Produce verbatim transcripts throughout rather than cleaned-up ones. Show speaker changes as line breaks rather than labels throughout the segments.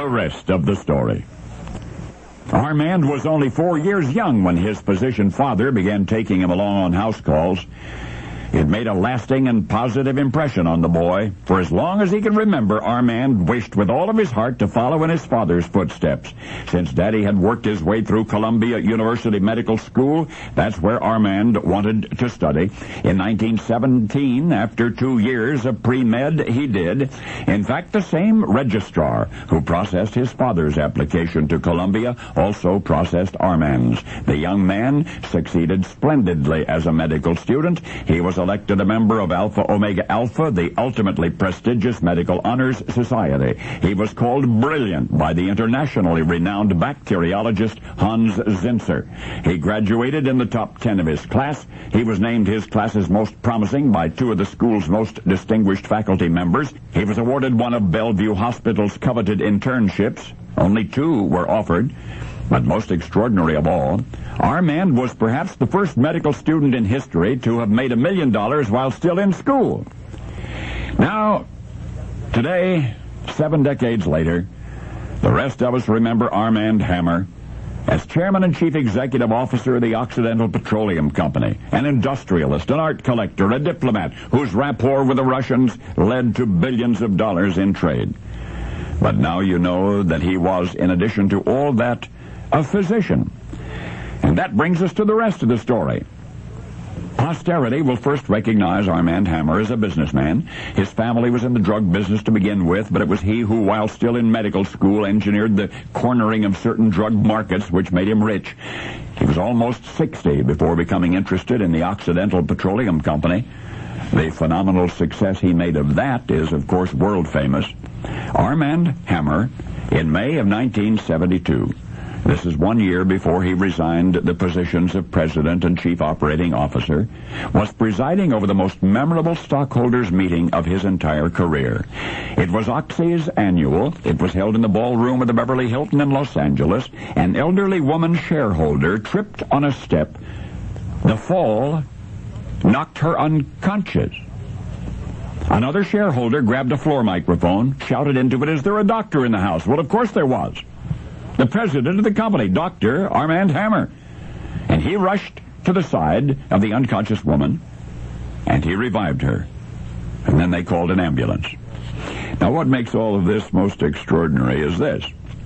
The rest of the story. Armand was only four years young when his physician father began taking him along on house calls. It made a lasting and positive impression on the boy. For as long as he can remember, Armand wished with all of his heart to follow in his father's footsteps. Since Daddy had worked his way through Columbia University Medical School, that's where Armand wanted to study. In nineteen seventeen, after two years of pre-med, he did. In fact, the same registrar who processed his father's application to Columbia also processed Armand's. The young man succeeded splendidly as a medical student. He was elected a member of Alpha Omega Alpha, the ultimately prestigious medical honors society. He was called brilliant by the internationally renowned bacteriologist Hans Zinser. He graduated in the top ten of his class. He was named his class's most promising by two of the school's most distinguished faculty members. He was awarded one of Bellevue Hospital's coveted internships. Only two were offered. But most extraordinary of all, Armand was perhaps the first medical student in history to have made a million dollars while still in school. Now, today, seven decades later, the rest of us remember Armand Hammer as chairman and chief executive officer of the Occidental Petroleum Company, an industrialist, an art collector, a diplomat whose rapport with the Russians led to billions of dollars in trade. But now you know that he was, in addition to all that, a physician. And that brings us to the rest of the story. Posterity will first recognize Armand Hammer as a businessman. His family was in the drug business to begin with, but it was he who, while still in medical school, engineered the cornering of certain drug markets, which made him rich. He was almost sixty before becoming interested in the Occidental Petroleum Company. The phenomenal success he made of that is, of course, world famous. Armand Hammer, in May of nineteen seventy-two, this is one year before he resigned the positions of President and Chief Operating Officer, was presiding over the most memorable stockholders' meeting of his entire career. It was Oxy's annual. It was held in the ballroom of the Beverly Hilton in Los Angeles. An elderly woman shareholder tripped on a step. The fall knocked her unconscious. Another shareholder grabbed a floor microphone, shouted into it, "Is there a doctor in the house?" Well, of course there was. The president of the company, Doctor Armand Hammer. And he rushed to the side of the unconscious woman, and he revived her. And then they called an ambulance. Now, what makes all of this most extraordinary is this.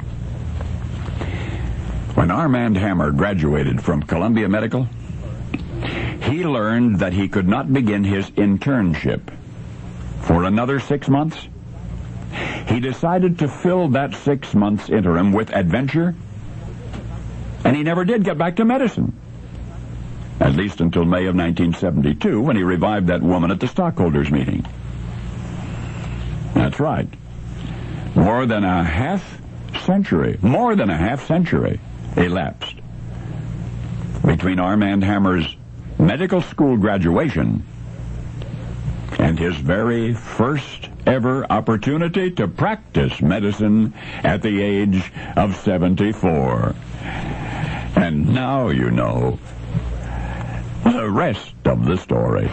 When Armand Hammer graduated from Columbia Medical, he learned that he could not begin his internship for another six months. He decided to fill that six months interim with adventure, and he never did get back to medicine. At least until May of nineteen seventy-two, when he revived that woman at the stockholders' meeting. That's right. More than a half century, more than a half century elapsed between Armand Hammer's medical school graduation and his very first ever opportunity to practice medicine at the age of seventy-four. And now you know the rest of the story.